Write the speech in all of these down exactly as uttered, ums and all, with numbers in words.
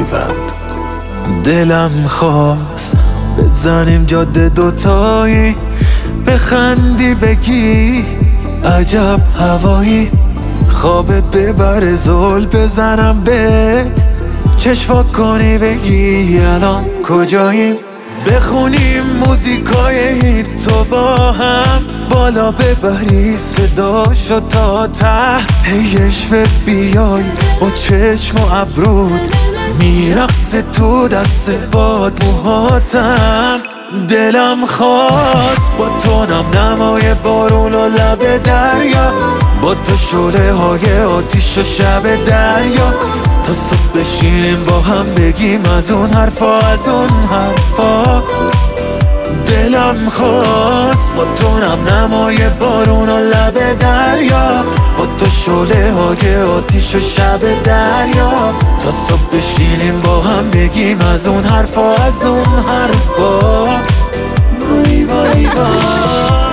پایبند. دلم خواست بزنیم جاده دوتایی، بخندی بگی عجب هوایی، خوابت ببره زل بزنم بهت، چشم کنی بگی الان کجاییم، بخونیم موزیکای هیت تو با هم، بالا ببری صداشو تا ته، هیشوه بیای با چشم و ابرود، میرقصه تو دست باد موهاتم. دلم خواست با تو نم نمای بارون و لب دریا، با تو شعله های آتیش و شب دریا، تا صبح بشینیم با هم بگیم از اون حرفا از اون حرفا. دلم خواست با تو نم نمای بارون و لب دریا، با تو شعله های آتیش و شب دریا، تا صبح بشینیم با هم بگیم از اون حرفا از اون حرفا. وای وای وای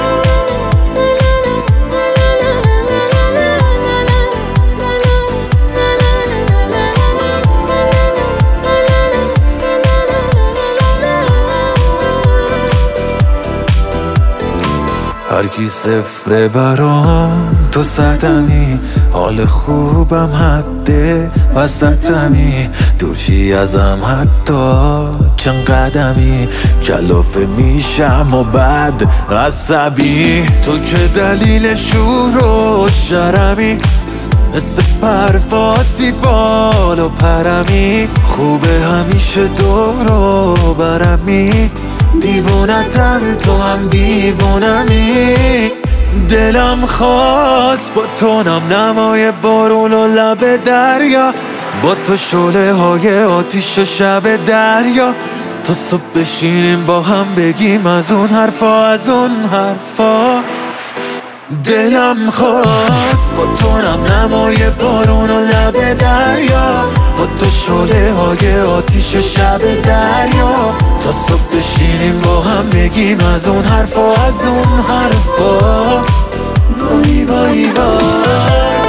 هرکی صفره برام، تو صدمی، حال خوبم حده وسطمی، دورشی ازم حتی چند قدمی، کلافه میشم و بعد عصبی، تو که دلیل شور و شرمی، مثل پروازی بال و پرمی، خوبه همیشه دور و برمی، دیوونتم تو هم دیوونمی. دلم خواست با تو نم نمای بارون و لب دریا، با تو شعله های آتیش و شب دریا، تا صبح بشینیم با هم بگیم از اون حرفا از اون حرفا. دلم خواست با تو نم نمای بارون و لب دریا، با تو شعله های آتیش و شب دریا، تا صبح بشینیم با هم بگیم از اون حرفا از اون حرفا. وای وای وای